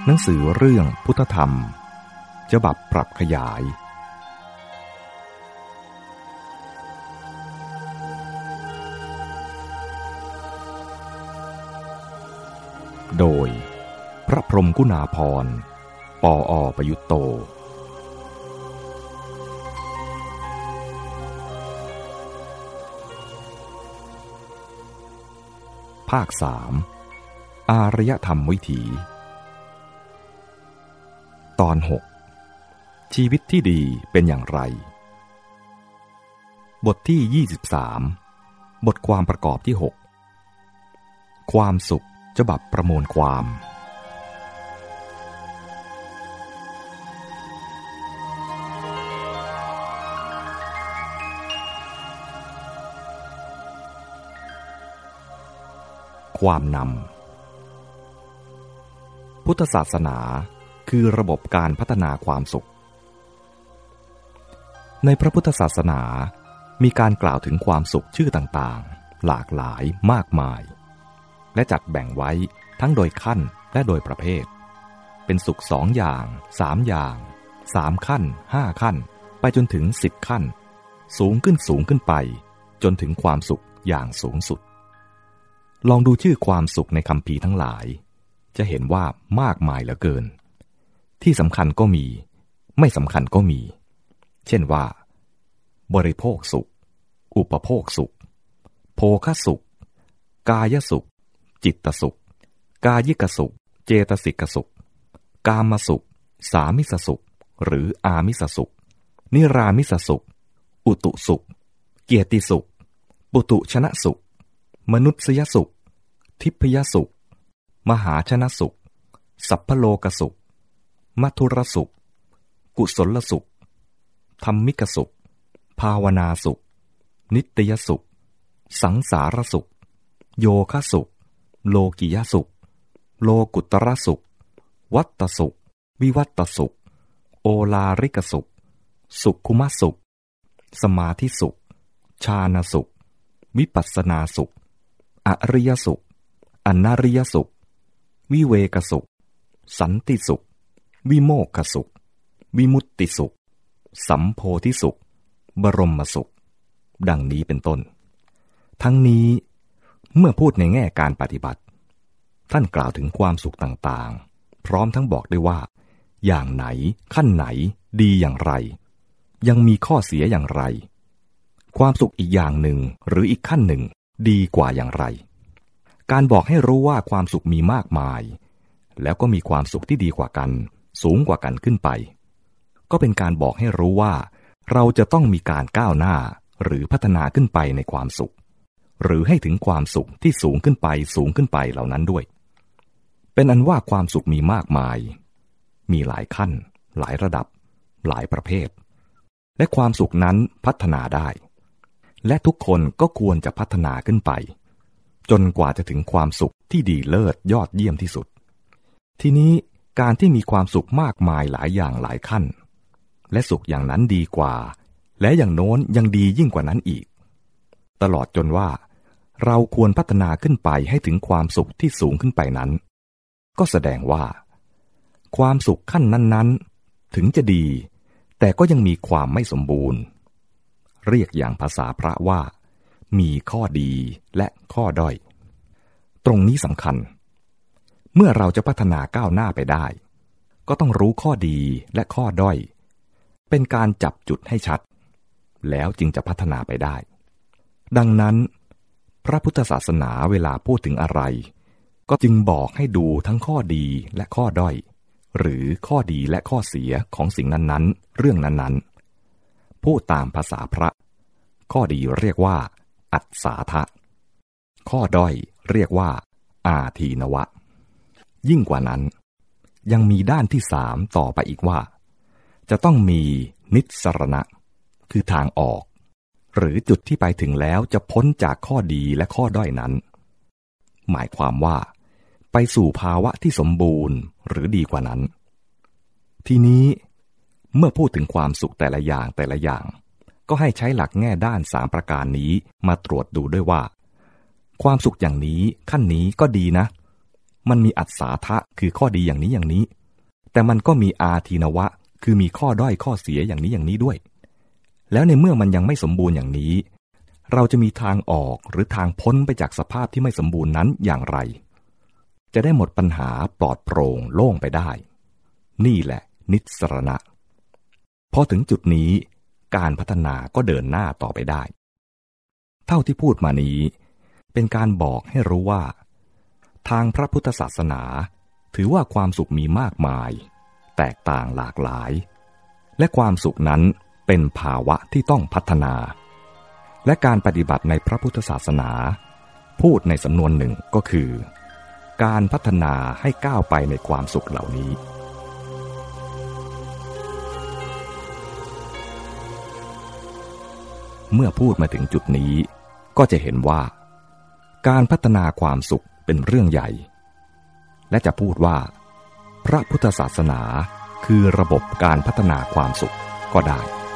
หนังสือเรื่องพุทธธรรมฉบับปรับขยายโดยพระพรหมกุณาภรณ์ ปอ.ประยุตโตภาค 3 อารยธรรมวิถีตอน 6 ชีวิตที่ดีเป็นอย่างไรบทที่ 23 บทความประกอบที่ 6 ความสุขฉบับประมวลความความนำพุทธศาสนาคือระบบการพัฒนาความสุขในพระพุทธศาสนามีการกล่าวถึงความสุขชื่อต่างๆหลากหลายมากมายและจัดแบ่งไว้ทั้งโดยขั้นและโดยประเภทเป็นสุข2อย่าง3อย่าง3ขั้น5ขั้นไปจนถึง10ขั้นสูงขึ้นไปจนถึงความสุขอย่างสูงสุดลองดูชื่อความสุขในคัมภีร์ทั้งหลายจะเห็นว่ามากมายเหลือเกินที่สำคัญก็มีไม่สำคัญก็มีเช่นว่าบริโภคสุขอุปโภคสุขโภคสุขกายสุขจิตสุขกายิกสุขเจตสิกสุขกามสุขสามิสสุขหรืออามิสสุขนิรามิสสุขอุตุสุขเกียรติสุขปุตุชนะสุขมนุษยสุขทิพยสุขมหาชนะสุขสัพพโลกสุขมัทุรสุขกุศลสุขธรรมิกสุขภาวนาสุขนิตยสุขสังสารสุขโยคะสุขโลกิยสุขโลกุตระสุขวัตตสุขวิวัตตสุขโอลาริกสุขสุขุมสุขสมาธิสุขฌานสุขวิปัสสนาสุขอริยสุขอนาริยสุขวิเวกสุขสันติสุขวิโมกขสุขวิมุตติสุขสัมโพธิสุขบรมสุขดังนี้เป็นต้นทั้งนี้เมื่อพูดในแง่การปฏิบัติท่านกล่าวถึงความสุขต่างๆพร้อมทั้งบอกด้วยว่าอย่างไหนขั้นไหนดีอย่างไรยังมีข้อเสียอย่างไรความสุขอีกอย่างหนึ่งหรืออีกขั้นหนึ่งดีกว่าอย่างไรการบอกให้รู้ว่าความสุขมีมากมายแล้วก็มีความสุขที่ดีกว่ากันสูงกว่ากันขึ้นไปก็เป็นการบอกให้รู้ว่าเราจะต้องมีการก้าวหน้าหรือพัฒนาขึ้นไปในความสุขหรือให้ถึงความสุขที่สูงขึ้นไปเหล่านั้นด้วยเป็นอันว่าความสุขมีมากมายมีหลายขั้นหลายระดับหลายประเภทและความสุขนั้นพัฒนาได้และทุกคนก็ควรจะพัฒนาขึ้นไปจนกว่าจะถึงความสุขที่ดีเลิศยอดเยี่ยมที่สุดทีนี้การที่มีความสุขมากมายหลายอย่างหลายขั้นและสุขอย่างนั้นดีกว่าและอย่างโน้นยังดียิ่งกว่านั้นอีกตลอดจนว่าเราควรพัฒนาขึ้นไปให้ถึงความสุขที่สูงขึ้นไปนั้นก็แสดงว่าความสุขขั้นนั้นๆถึงจะดีแต่ก็ยังมีความไม่สมบูรณ์เรียกอย่างภาษาพระว่ามีข้อดีและข้อด้อยตรงนี้สำคัญเมื่อเราจะพัฒนาก้าวหน้าไปได้ก็ต้องรู้ข้อดีและข้อด้อยเป็นการจับจุดให้ชัดแล้วจึงจะพัฒนาไปได้ดังนั้นพระพุทธศาสนาเวลาพูดถึงอะไรก็จึงบอกให้ดูทั้งข้อดีและข้อด้อยหรือข้อดีและข้อเสียของสิ่งนั้นๆเรื่องนั้นๆพูดตามภาษาพระข้อดีเรียกว่าอัศาทะข้อด้อยเรียกว่าอาทีนวะยิ่งกว่านั้นยังมีด้านที่3ต่อไปอีกว่าจะต้องมีนิสรณะคือทางออกหรือจุดที่ไปถึงแล้วจะพ้นจากข้อดีและข้อด้อยนั้นหมายความว่าไปสู่ภาวะที่สมบูรณ์หรือดีกว่านั้นทีนี้เมื่อพูดถึงความสุขแต่ละอย่างก็ให้ใช้หลักแง่ด้าน3ประการนี้มาตรวจดูด้วยว่าความสุขอย่างนี้ขั้นนี้ก็ดีนะมันมีอัศทะคือข้อดีอย่างนี้อย่างนี้แต่มันก็มีอาทีนวะคือมีข้อด้อยข้อเสียอย่างนี้อย่างนี้ด้วยแล้วในเมื่อมันยังไม่สมบูรณ์อย่างนี้เราจะมีทางออกหรือทางพ้นไปจากสภาพที่ไม่สมบูรณ์นั้นอย่างไรจะได้หมดปัญหาปลอดโปร่งโล่งไปได้นี่แหละนิสสรณะพอถึงจุดนี้การพัฒนาก็เดินหน้าต่อไปได้เท่าที่พูดมานี้เป็นการบอกให้รู้ว่าทางพระพุทธศาสนาถือว่าความสุขมีมากมายแตกต่างหลากหลายและความสุขนั้นเป็นภาวะที่ต้องพัฒนาและการปฏิบัติในพระพุทธศาสนาพูดในสำนวนหนึ่งก็คือการพัฒนาให้ก้าวไปในความสุขเหล่านี้เมื่อพูดมาถึงจุดนี้ก็จะเห็นว่าการพัฒนาความสุขเป็นเรื่องใหญ่และจะพูดว่าพระพุทธศาสนาคือระบบการพัฒนาความสุขก็ได้